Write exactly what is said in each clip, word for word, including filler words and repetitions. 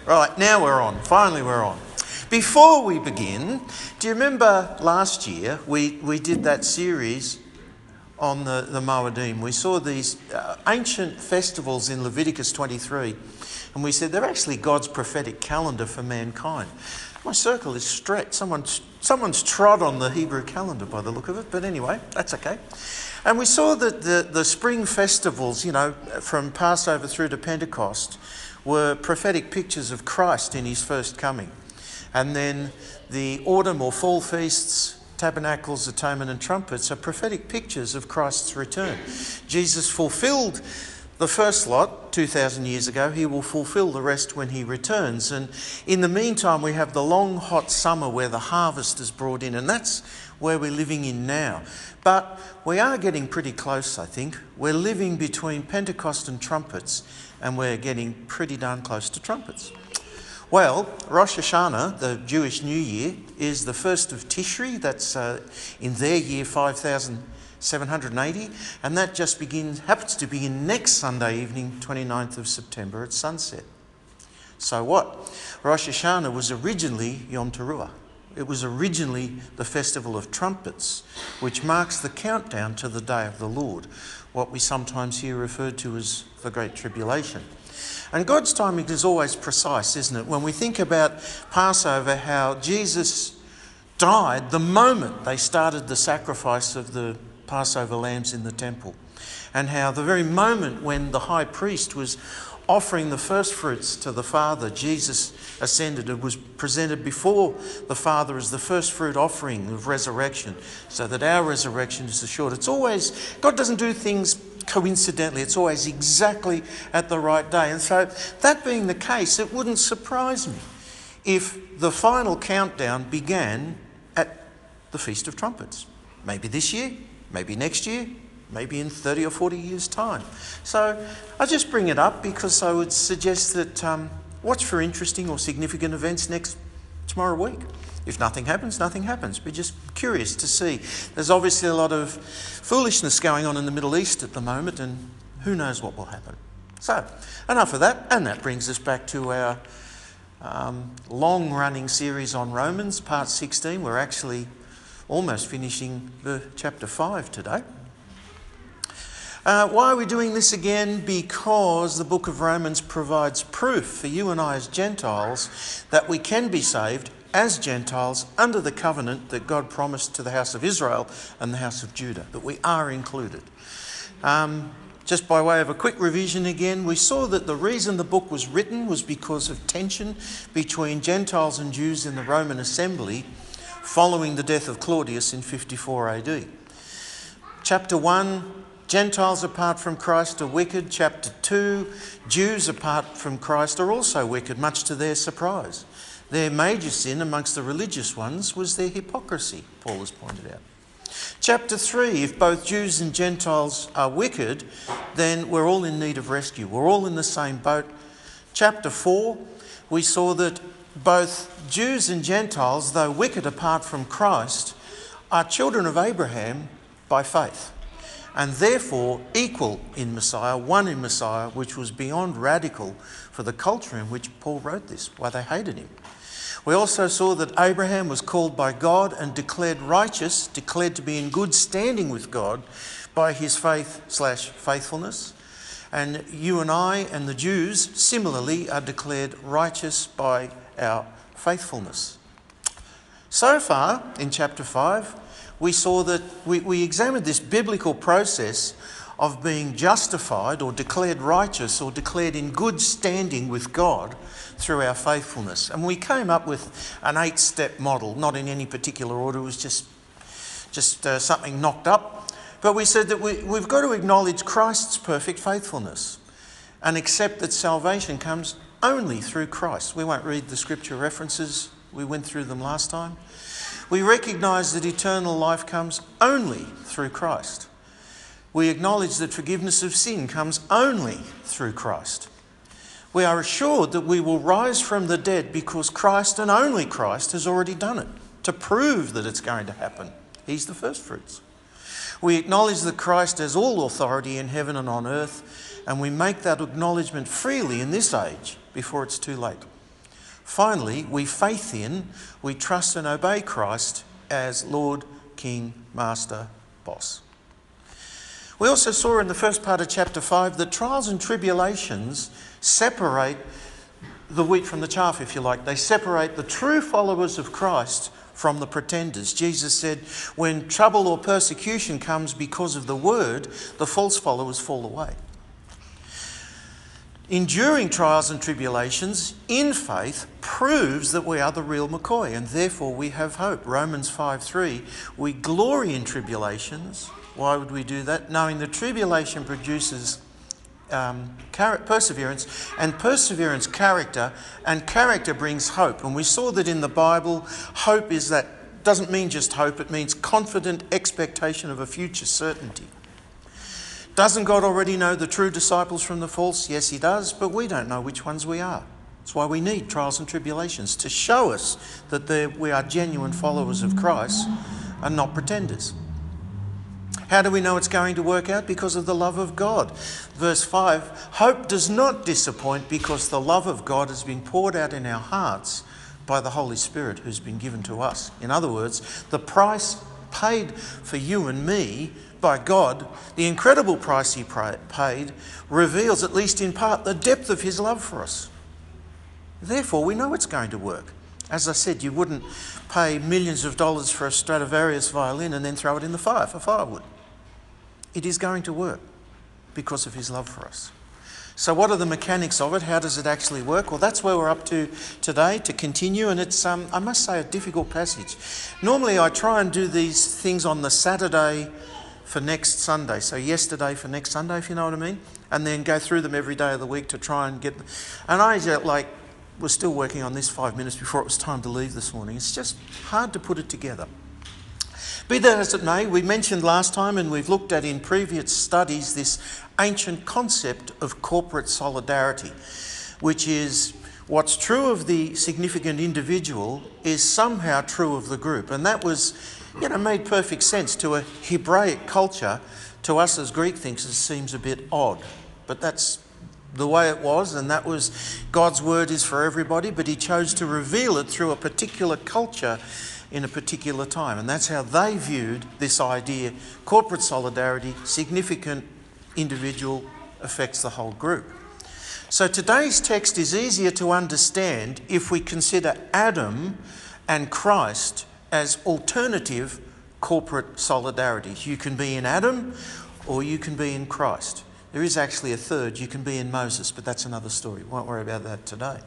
Right, now we're on. Finally we're on. Before we begin, do you remember last year we, we did that series on the, the Moedim? We saw these uh, ancient festivals in Leviticus twenty-three, and we said they're actually God's prophetic calendar for mankind. My circle is stretched. Someone's, someone's trod on the Hebrew calendar by the look of it, but anyway, that's okay. And we saw that the, the spring festivals, you know, from Passover through to Pentecost, were prophetic pictures of Christ in his first coming. And then the autumn or fall feasts, tabernacles, atonement and trumpets are prophetic pictures of Christ's return. Jesus fulfilled the first lot two thousand years ago. He will fulfill the rest when he returns. And in the meantime, we have the long, hot summer where the harvest is brought in, and that's where we're living in now. But we are getting pretty close, I think. We're living between Pentecost and trumpets, and we're getting pretty darn close to trumpets. Well, Rosh Hashanah, the Jewish New Year, is the first of Tishri. That's uh, in their year five thousand seven hundred eighty, and that just begins, happens to begin next Sunday evening, twenty-ninth of September at sunset. So what? Rosh Hashanah was originally Yom Teruah. It was originally the Festival of Trumpets, which marks the countdown to the Day of the Lord, what we sometimes hear referred to as the Great Tribulation. And God's timing is always precise, isn't it? When we think about Passover, how Jesus died the moment they started the sacrifice of the Passover lambs in the temple, and how the very moment when the high priest was offering the first fruits to the Father, Jesus ascended and was presented before the Father as the first fruit offering of resurrection, so that our resurrection is assured. It's always, God doesn't do things coincidentally, it's always exactly at the right day. And so that being the case, it wouldn't surprise me if the final countdown began at the Feast of Trumpets. Maybe this year, maybe next year, maybe in thirty or forty years' time. So I just bring it up because I would suggest that um, watch for interesting or significant events next tomorrow week. If nothing happens, nothing happens. We're just curious to see. There's obviously a lot of foolishness going on in the Middle East at the moment, and who knows what will happen. So enough of that, and that brings us back to our um, long-running series on Romans, part sixteen. We're actually almost finishing the chapter five today. Uh, why are we doing this again? Because the book of Romans provides proof for you and I as Gentiles that we can be saved as Gentiles under the covenant that God promised to the house of Israel and the house of Judah, that we are included. Um, just by way of a quick revision again, we saw that the reason the book was written was because of tension between Gentiles and Jews in the Roman assembly following the death of Claudius in fifty-four A D. Chapter one, Gentiles apart from Christ are wicked. Chapter two, Jews apart from Christ are also wicked, much to their surprise. Their major sin amongst the religious ones was their hypocrisy, Paul has pointed out. Chapter three, if both Jews and Gentiles are wicked, then we're all in need of rescue. We're all in the same boat. Chapter four, we saw that both Jews and Gentiles, though wicked apart from Christ, are children of Abraham by faith, and therefore equal in Messiah, one in Messiah, which was beyond radical for the culture in which Paul wrote this, why they hated him. We also saw that Abraham was called by God and declared righteous, declared to be in good standing with God by his faith slash faithfulness. And you and I and the Jews similarly are declared righteous by our faithfulness. So far in chapter five, we saw that we, we examined this biblical process of being justified or declared righteous or declared in good standing with God through our faithfulness. And we came up with an eight-step model, not in any particular order, it was just, just uh, something knocked up. But we said that we, we've got to acknowledge Christ's perfect faithfulness and accept that salvation comes only through Christ. We won't read the scripture references, we went through them last time. We recognise that eternal life comes only through Christ. We acknowledge that forgiveness of sin comes only through Christ. We are assured that we will rise from the dead because Christ and only Christ has already done it, to prove that it's going to happen. He's the first fruits. We acknowledge that Christ has all authority in heaven and on earth, and we make that acknowledgement freely in this age before it's too late. Finally, we faith in, we trust and obey Christ as Lord, King, Master, Boss. We also saw in the first part of chapter five that trials and tribulations separate the wheat from the chaff, if you like. They separate the true followers of Christ from the pretenders. Jesus said, when trouble or persecution comes because of the word, the false followers fall away. Enduring trials and tribulations in faith proves that we are the real McCoy, and therefore we have hope. Romans five three, we glory in tribulations. Why would we do that? Knowing that tribulation produces um, perseverance, and perseverance character, and character brings hope. And we saw that in the Bible, hope is that, doesn't mean just hope, it means confident expectation of a future certainty. Doesn't God already know the true disciples from the false? Yes, he does, but we don't know which ones we are. That's why we need trials and tribulations, to show us that we are genuine followers of Christ and not pretenders. How do we know it's going to work out? Because of the love of God. Verse five, hope does not disappoint because the love of God has been poured out in our hearts by the Holy Spirit who's been given to us. In other words, the price paid for you and me by God, the incredible price he paid, reveals, at least in part, the depth of his love for us. Therefore, we know it's going to work. As I said, you wouldn't pay millions of dollars for a Stradivarius violin and then throw it in the fire for firewood. It is going to work because of his love for us. So what are the mechanics of it? How does it actually work? Well, that's where we're up to today, to continue. And it's, um, I must say, a difficult passage. Normally, I try and do these things on the Saturday for next Sunday. So yesterday for next Sunday, if you know what I mean. And then go through them every day of the week to try and get them. And I, like, was still working on this five minutes before it was time to leave this morning. It's just hard to put it together. Be that as it may, we mentioned last time, and we've looked at in previous studies, this ancient concept of corporate solidarity, which is what's true of the significant individual is somehow true of the group. And that was, you know, made perfect sense to a Hebraic culture. To us as Greek thinkers, it seems a bit odd, but that's the way it was, and that was God's word is for everybody, but he chose to reveal it through a particular culture in a particular time. And that's how they viewed this idea. Corporate solidarity, significant individual affects the whole group. So today's text is easier to understand if we consider Adam and Christ as alternative corporate solidarities. You can be in Adam or you can be in Christ. There is actually a third, you can be in Moses, but that's another story. We won't worry about that today.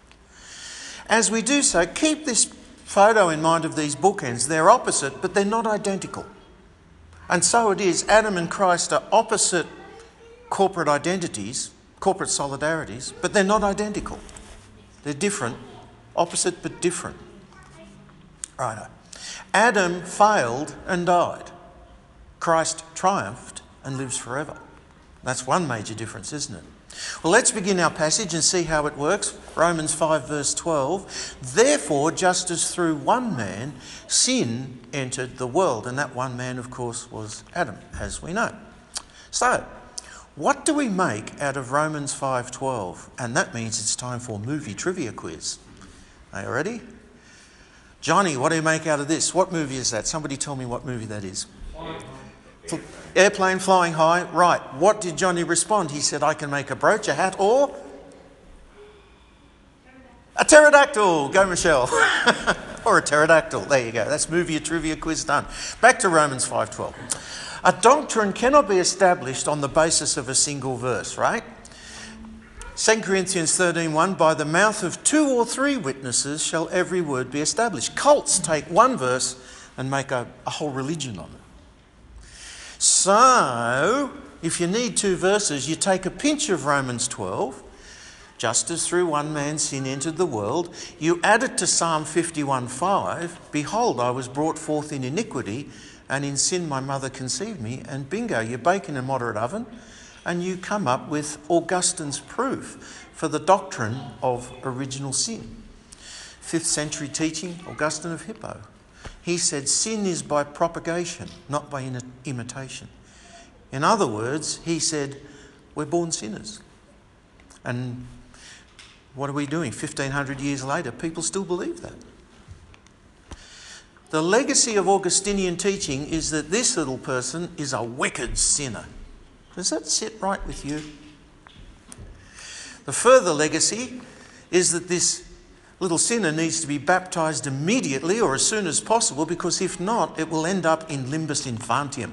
As we do so, keep this photo in mind of these bookends. They're opposite, but they're not identical. And so it is, Adam and Christ are opposite corporate identities, corporate solidarities, but they're not identical. They're different, opposite but different. Righto. Adam failed and died. Christ triumphed and lives forever. That's one major difference, isn't it? Well, let's begin our passage and see how it works. Romans five verse twelve. Therefore, just as through one man sin entered the world, and that one man, of course, was Adam, as we know. So, what do we make out of Romans five twelve? And that means it's time for movie trivia quiz. Are you ready? Johnny, what do you make out of this? What movie is that? Somebody tell me what movie that is. Airplane Flying High. Right. What did Johnny respond? He said, I can make a brooch, a hat, or a pterodactyl. Go, Michelle. Or a pterodactyl. There you go. That's movie trivia quiz done. Back to Romans five twelve. A doctrine cannot be established on the basis of a single verse, right? Second Corinthians thirteen one, by the mouth of two or three witnesses shall every word be established. Cults take one verse and make a, a whole religion on it. So, if you need two verses, you take a pinch of Romans twelve, just as through one man sin entered the world, you add it to Psalm fifty-one five, behold, I was brought forth in iniquity, and in sin my mother conceived me, and bingo, you bake in a moderate oven, and you come up with Augustine's proof for the doctrine of original sin. Fifth century teaching, Augustine of Hippo. He said sin is by propagation, not by imitation. In other words, he said we're born sinners. And What are we doing? fifteen hundred years later, people still believe that. The legacy of Augustinian teaching is that this little person is a wicked sinner. Does that sit right with you? The further legacy is that this little sinner needs to be baptised immediately or as soon as possible, because if not, it will end up in limbus infantium.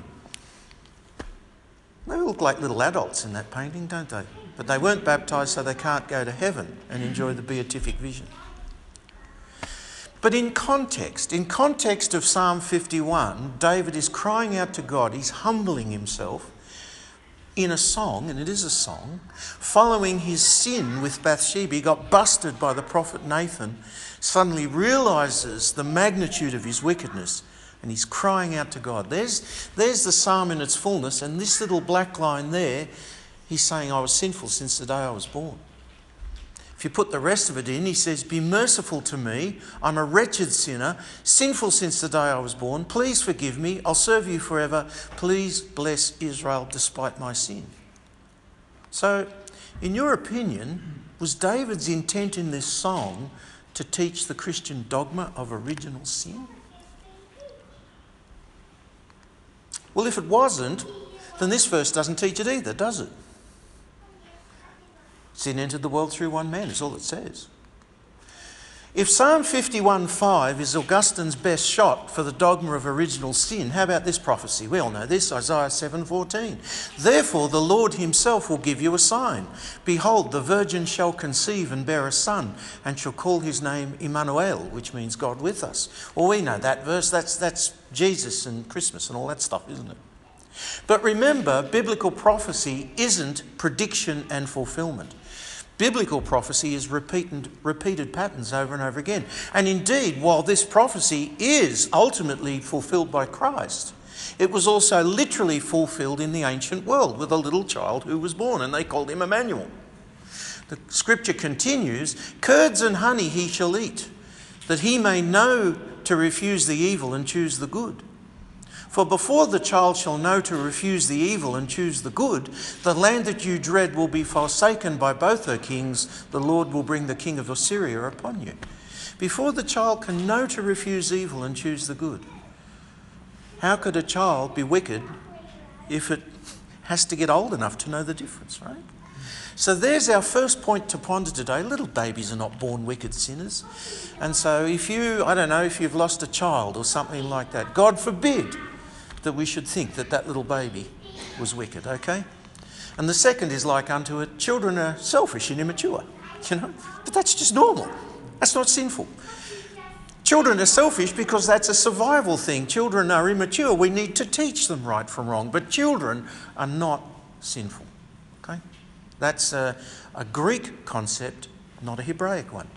They look like little adults in that painting, don't they? But they weren't baptised, so they can't go to heaven and enjoy the beatific vision. But in context, in context of Psalm fifty-one, David is crying out to God. He's humbling himself in a song, and it is a song, following his sin with Bathsheba. He got busted by the prophet Nathan, suddenly realises the magnitude of his wickedness, and he's crying out to God. There's, there's the psalm in its fullness, and this little black line there, he's saying, I was sinful since the day I was born. If you put the rest of it in, he says, be merciful to me. I'm a wretched sinner, sinful since the day I was born. Please forgive me. I'll serve you forever. Please bless Israel despite my sin. So, in your opinion, was David's intent in this song to teach the Christian dogma of original sin? Well, if it wasn't, then this verse doesn't teach it either, does it? Sin entered the world through one man, is all it says. If Psalm fifty-one five is Augustine's best shot for the dogma of original sin, how about this prophecy? We all know this, Isaiah seven fourteen. Therefore the Lord himself will give you a sign. Behold, the virgin shall conceive and bear a son, and shall call his name Emmanuel, which means God with us. Well, we know that verse. That's, that's Jesus and Christmas and all that stuff, isn't it? But remember, biblical prophecy isn't prediction and fulfilment. Biblical prophecy is repeated, repeated patterns over and over again. And indeed, while this prophecy is ultimately fulfilled by Christ, it was also literally fulfilled in the ancient world with a little child who was born, and they called him Emmanuel. The scripture continues, curds and honey he shall eat, that he may know to refuse the evil and choose the good. For before the child shall know to refuse the evil and choose the good, the land that you dread will be forsaken by both her kings. The Lord will bring the king of Assyria upon you. Before the child can know to refuse evil and choose the good. How could a child be wicked if it has to get old enough to know the difference, right? So there's our first point to ponder today. Little babies are not born wicked sinners. And so if you, I don't know, if you've lost a child or something like that, God forbid that we should think that that little baby was wicked, okay? And the second is like unto it, children are selfish and immature, you know? But that's just normal. That's not sinful. Children are selfish because that's a survival thing. Children are immature. We need to teach them right from wrong. But children are not sinful, okay? That's a, a Greek concept, not a Hebraic one.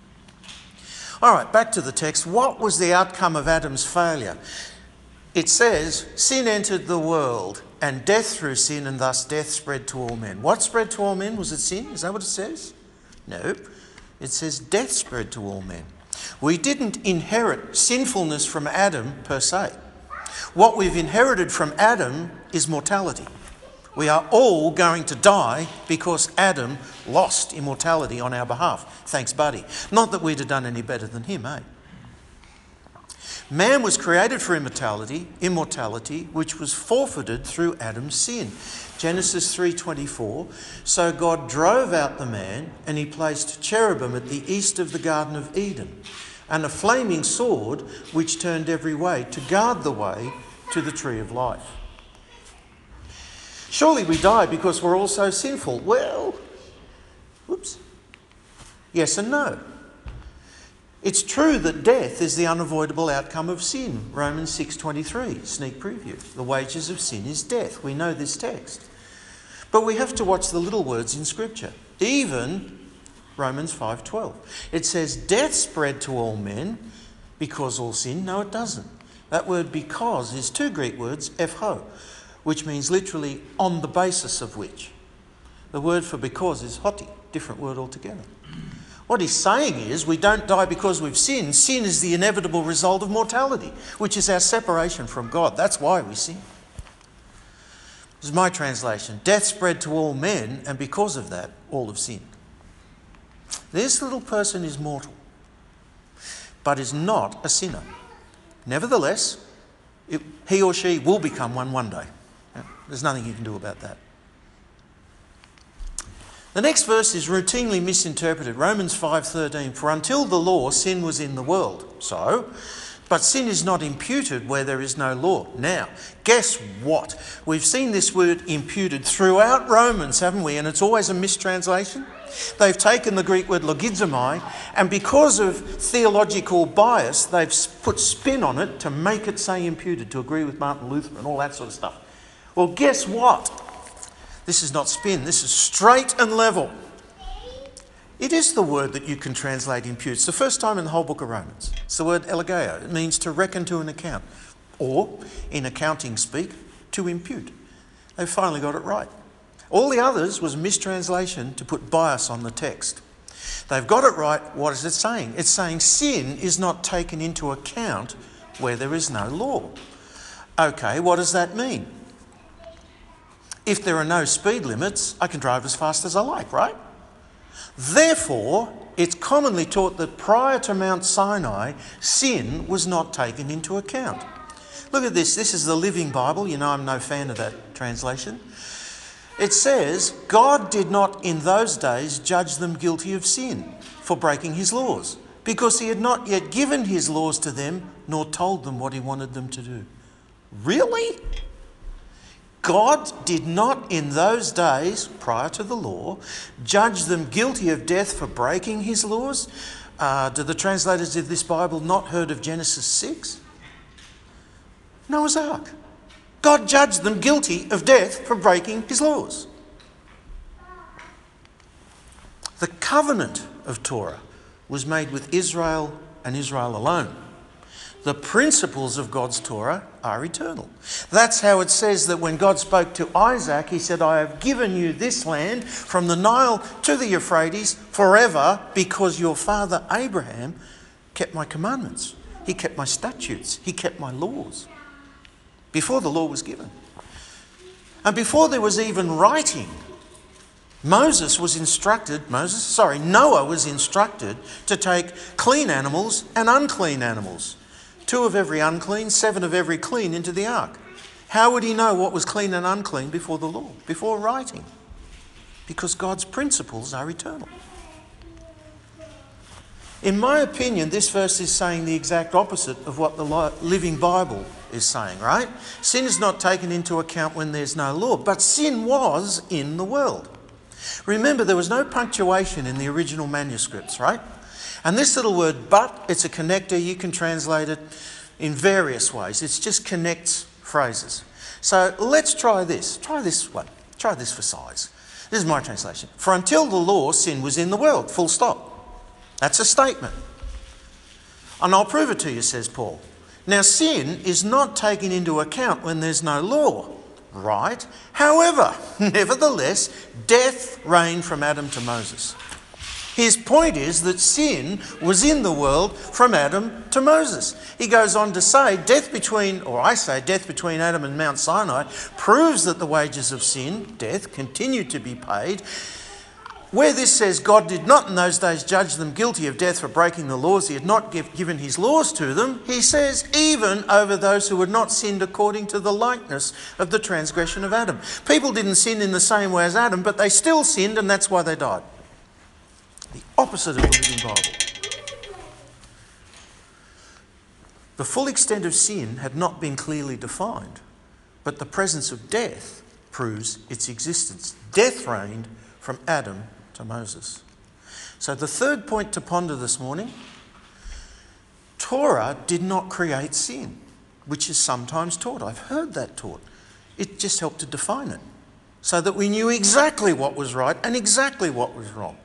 All right, back to the text. What was the outcome of Adam's failure? It says, sin entered the world, and death through sin, and thus death spread to all men. What spread to all men? Was it sin? Is that what it says? No. It says death spread to all men. We didn't inherit sinfulness from Adam per se. What we've inherited from Adam is mortality. We are all going to die because Adam lost immortality on our behalf. Thanks, buddy. Not that we'd have done any better than him, eh? Man was created for immortality, immortality, which was forfeited through Adam's sin. Genesis three twenty-four, so God drove out the man, and he placed cherubim at the east of the Garden of Eden, and a flaming sword which turned every way to guard the way to the tree of life. Surely we die because we're all so sinful. Well, whoops. Yes and no. It's true that death is the unavoidable outcome of sin. Romans six twenty-three, sneak preview. The wages of sin is death. We know this text. But we have to watch the little words in Scripture. Even Romans five twelve. It says death spread to all men because all sin. No, it doesn't. That word because is two Greek words, epho, which means literally on the basis of which. The word for because is hoti, different word altogether. What he's saying is we don't die because we've sinned. Sin is the inevitable result of mortality, which is our separation from God. That's why we sin. This is my translation. Death spread to all men, and because of that, all have sinned. This little person is mortal, but is not a sinner. Nevertheless, it, he or she will become one one day. There's nothing you can do about that. The next verse is routinely misinterpreted. Romans five thirteen, for until the law, sin was in the world. So, but sin is not imputed where there is no law. Now, guess what? We've seen this word imputed throughout Romans, haven't we? And it's always a mistranslation. They've taken the Greek word logizomai, and because of theological bias, they've put spin on it to make it say imputed, to agree with Martin Luther and all that sort of stuff. Well, guess what? This is not spin, this is straight and level. It is the word that you can translate impute. It's the first time in the whole book of Romans. It's the word elegeo. It means to reckon to an account. Or, in accounting speak, to impute. They finally got it right. All the others was a mistranslation to put bias on the text. They've got it right. What is it saying? It's saying sin is not taken into account where there is no law. Okay, what does that mean? If there are no speed limits, I can drive as fast as I like, right? Therefore, it's commonly taught that prior to Mount Sinai, sin was not taken into account. Look at this. This is the Living Bible. You know I'm no fan of that translation. It says, God did not in those days judge them guilty of sin for breaking his laws, because he had not yet given his laws to them, nor told them what he wanted them to do. Really? God did not in those days, prior to the law, judge them guilty of death for breaking his laws? Uh, do the translators of this Bible not heard of Genesis six? Noah's Ark. God judged them guilty of death for breaking his laws. The covenant of Torah was made with Israel and Israel alone. The principles of God's Torah are eternal. That's how it says that when God spoke to Isaac, he said, I have given you this land from the Nile to the Euphrates forever because your father Abraham kept my commandments. He kept my statutes. He kept my laws before the law was given. And before there was even writing, Moses was instructed, Moses, sorry, Noah was instructed to take clean animals and unclean animals. Two of every unclean, seven of every clean into the ark. How would he know what was clean and unclean before the law, before writing? Because God's principles are eternal. In my opinion, this verse is saying the exact opposite of what the Living Bible is saying, right? Sin is not taken into account when there's no law, but sin was in the world. Remember, there was no punctuation in the original manuscripts, right? And this little word, but, it's a connector. You can translate it in various ways. It just connects phrases. So let's try this. Try this one. Try this for size. This is my translation. For until the law, sin was in the world. Full stop. That's a statement. And I'll prove it to you, says Paul. Now, sin is not taken into account when there's no law, right? However, nevertheless, death reigned from Adam to Moses. His point is that sin was in the world from Adam to Moses. He goes on to say, death between, or I say, death between Adam and Mount Sinai proves that the wages of sin, death, continued to be paid. Where this says God did not in those days judge them guilty of death for breaking the laws, he had not give, given his laws to them, he says even over those who had not sinned according to the likeness of the transgression of Adam. People didn't sin in the same way as Adam, but they still sinned, and that's why they died. The opposite of the Living Bible. The full extent of sin had not been clearly defined, but the presence of death proves its existence. Death reigned from Adam to Moses. So the third point to ponder this morning, Torah did not create sin, which is sometimes taught. I've heard that taught. It just helped to define it so that we knew exactly what was right and exactly what was wrong.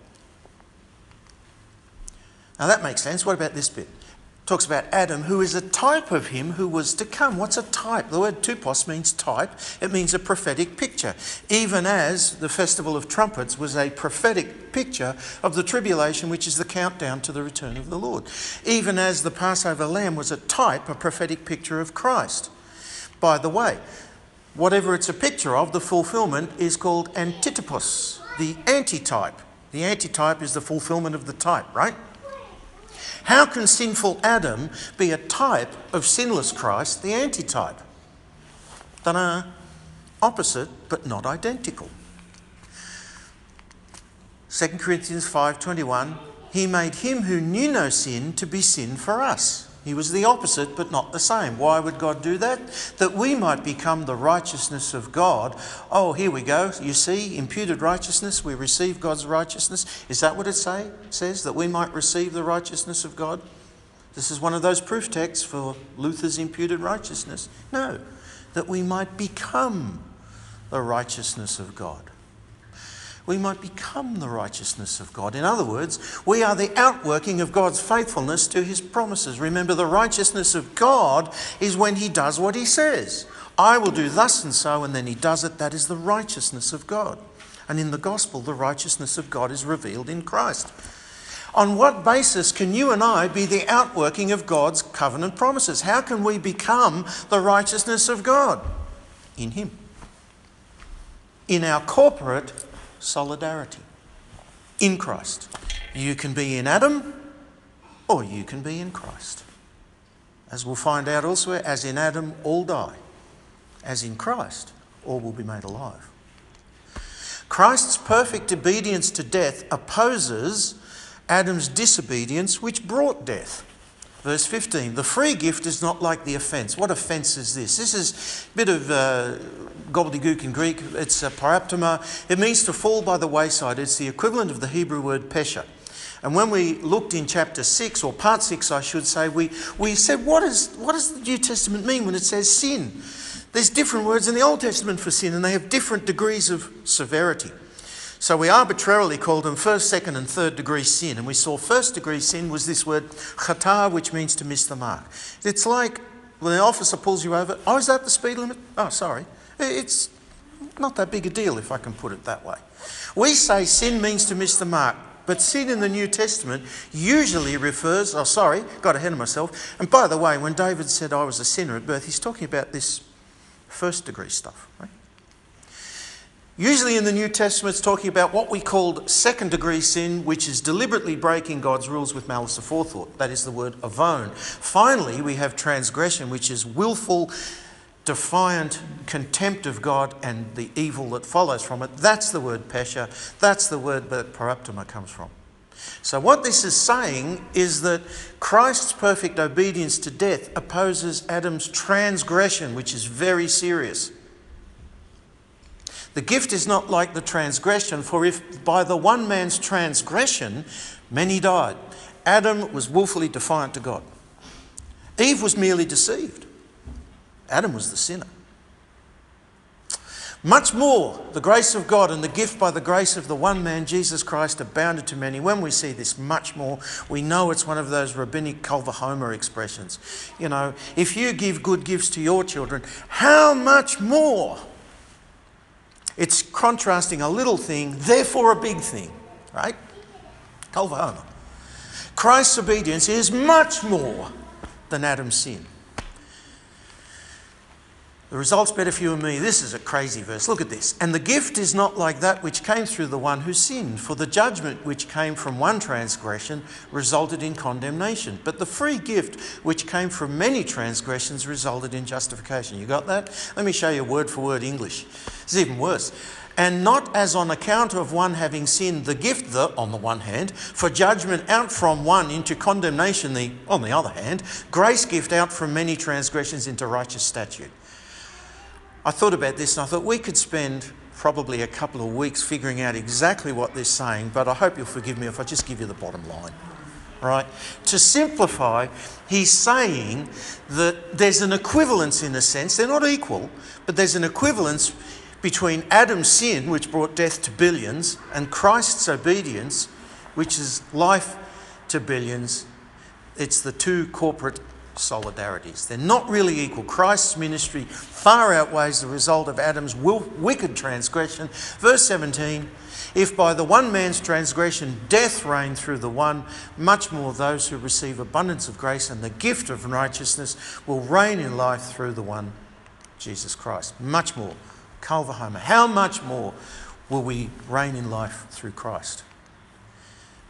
Now that makes sense. What about this bit? It talks about Adam, who is a type of him who was to come. What's a type? The word tupos means type. It means a prophetic picture. Even as the Festival of Trumpets was a prophetic picture of the tribulation, which is the countdown to the return of the Lord. Even as the Passover lamb was a type, a prophetic picture of Christ. By the way, whatever it's a picture of, the fulfillment is called antitopos, the antitype. The antitype is the fulfillment of the type, right? How can sinful Adam be a type of sinless Christ, the antitype? Ta-da! Opposite, but not identical. Second Corinthians five twenty-one, he made him who knew no sin to be sin for us. He was the opposite, but not the same. Why would God do that? That we might become the righteousness of God. Oh, here we go. You see, imputed righteousness, we receive God's righteousness. Is that what it say? It says that we might receive the righteousness of God? This is one of those proof texts for Luther's imputed righteousness. No, that we might become the righteousness of God. We might become the righteousness of God. In other words, we are the outworking of God's faithfulness to his promises. Remember, the righteousness of God is when he does what he says. I will do thus and so, and then he does it. That is the righteousness of God. And in the gospel, the righteousness of God is revealed in Christ. On what basis can you and I be the outworking of God's covenant promises? How can we become the righteousness of God? In him. In our corporate solidarity in Christ. You can be in Adam or you can be in Christ. As we'll find out elsewhere, as in Adam all die, as in Christ all will be made alive. Christ's perfect obedience to death opposes Adam's disobedience which brought death. Verse fifteen, the free gift is not like the offence. What offence is this? This is a bit of uh, gobbledygook in Greek. It's a paraptoma. It means to fall by the wayside. It's the equivalent of the Hebrew word pesha. And when we looked in chapter six, or part six I should say, we, we said, what, is, what does the New Testament mean when it says sin? There's different words in the Old Testament for sin, and they have different degrees of severity. So we arbitrarily called them first, second and third degree sin. And we saw first degree sin was this word chata, which means to miss the mark. It's like when an officer pulls you over, oh, is that the speed limit? Oh, sorry. It's not that big a deal, if I can put it that way. We say sin means to miss the mark, but sin in the New Testament usually refers, oh sorry, got ahead of myself. And by the way, when David said I was a sinner at birth, he's talking about this first degree stuff, right? Usually in the New Testament, it's talking about what we called second degree sin, which is deliberately breaking God's rules with malice aforethought. That is the word avon. Finally, we have transgression, which is willful, defiant contempt of God and the evil that follows from it. That's the word pesha. That's the word that paraptoma comes from. So what this is saying is that Christ's perfect obedience to death opposes Adam's transgression, which is very serious. The gift is not like the transgression, for if by the one man's transgression many died, Adam was willfully defiant to God. Eve was merely deceived. Adam was the sinner. Much more, the grace of God and the gift by the grace of the one man, Jesus Christ, abounded to many. When we see this much more, we know it's one of those rabbinic Kal Vachomer expressions. You know, if you give good gifts to your children, how much more? It's contrasting a little thing, therefore a big thing, right? Kal Vachomer. Christ's obedience is much more than Adam's sin. The result's better for you and me. This is a crazy verse. Look at this. And the gift is not like that which came through the one who sinned. For the judgment which came from one transgression resulted in condemnation. But the free gift which came from many transgressions resulted in justification. You got that? Let me show you word for word English. It's even worse. And not as on account of one having sinned, the gift, the, on the one hand, for judgment out from one into condemnation, the, on the other hand, grace gift out from many transgressions into righteous statute. I thought about this and I thought we could spend probably a couple of weeks figuring out exactly what they're saying, but I hope you'll forgive me if I just give you the bottom line. Right? To simplify, he's saying that there's an equivalence in a sense. They're not equal, but there's an equivalence between Adam's sin, which brought death to billions, and Christ's obedience, which is life to billions. It's the two corporate solidarities. They're not really equal. Christ's ministry far outweighs the result of Adam's wicked transgression. Verse seventeen, if by the one man's transgression death reigned through the one, much more those who receive abundance of grace and the gift of righteousness will reign in life through the one, Jesus Christ. Much more. Kal Vachomer. How much more will we reign in life through Christ?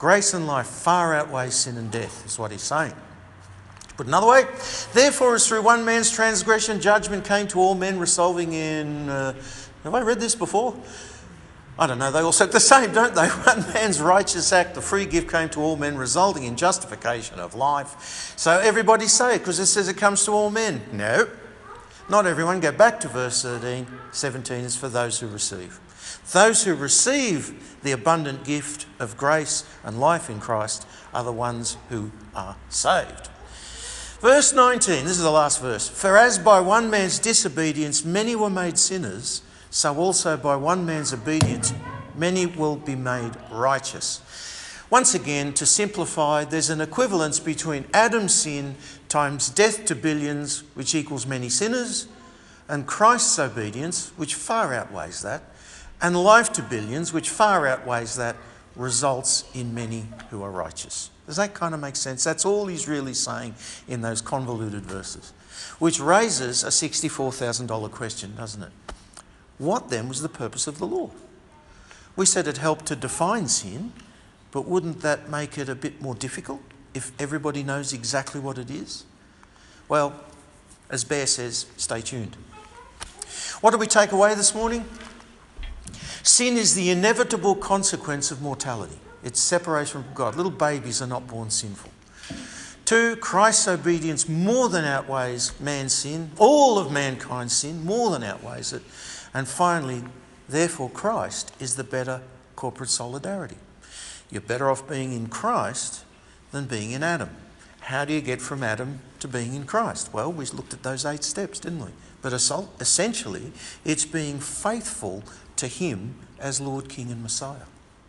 Grace and life far outweigh sin and death, is what he's saying. Put another way, therefore as through one man's transgression judgment came to all men, resulting in... Uh, have I read this before? I don't know, they all said the same, don't they? One man's righteous act, the free gift came to all men, resulting in justification of life. So everybody say it, because it says it comes to all men. No, not everyone. Go back to verse thirteen, seventeen, it's for those who receive. Those who receive the abundant gift of grace and life in Christ are the ones who are saved. Verse nineteen, this is the last verse. For as by one man's disobedience many were made sinners, so also by one man's obedience many will be made righteous. Once again, to simplify, there's an equivalence between Adam's sin times death to billions, which equals many sinners, and Christ's obedience, which far outweighs that, and life to billions, which far outweighs that, results in many who are righteous. Does that kind of make sense? That's all he's really saying in those convoluted verses, which raises a sixty-four thousand dollars question, doesn't it? What then was the purpose of the law? We said it helped to define sin, but wouldn't that make it a bit more difficult if everybody knows exactly what it is? Well, as Bear says, stay tuned. What do we take away this morning? Sin is the inevitable consequence of mortality. It's separation from God. Little babies are not born sinful. Two, Christ's obedience more than outweighs man's sin. All of mankind's sin more than outweighs it. And finally, therefore, Christ is the better corporate solidarity. You're better off being in Christ than being in Adam. How do you get from Adam to being in Christ? Well, we looked at those eight steps, didn't we? But essentially, it's being faithful to him as Lord, King and Messiah.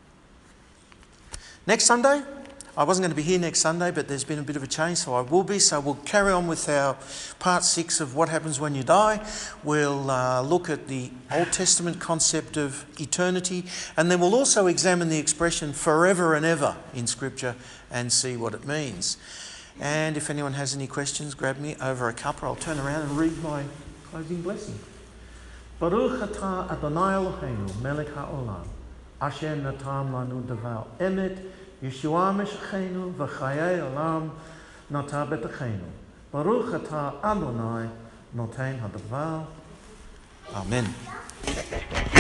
Next Sunday, I wasn't going to be here next Sunday, but there's been a bit of a change, so I will be. So we'll carry on with our part six of what happens when you die. We'll uh, look at the Old Testament concept of eternity, and then we'll also examine the expression forever and ever in Scripture and see what it means. And if anyone has any questions, grab me over a cuppa. I'll turn around and read my closing blessing. Baruch atah Adonai Eloheinu, melech haolam, asher natam lanu davar emet, Yeshua Meshachenu v'chayei olam nata betachenu. Baruch atah Adonai noten hadavar. Amen.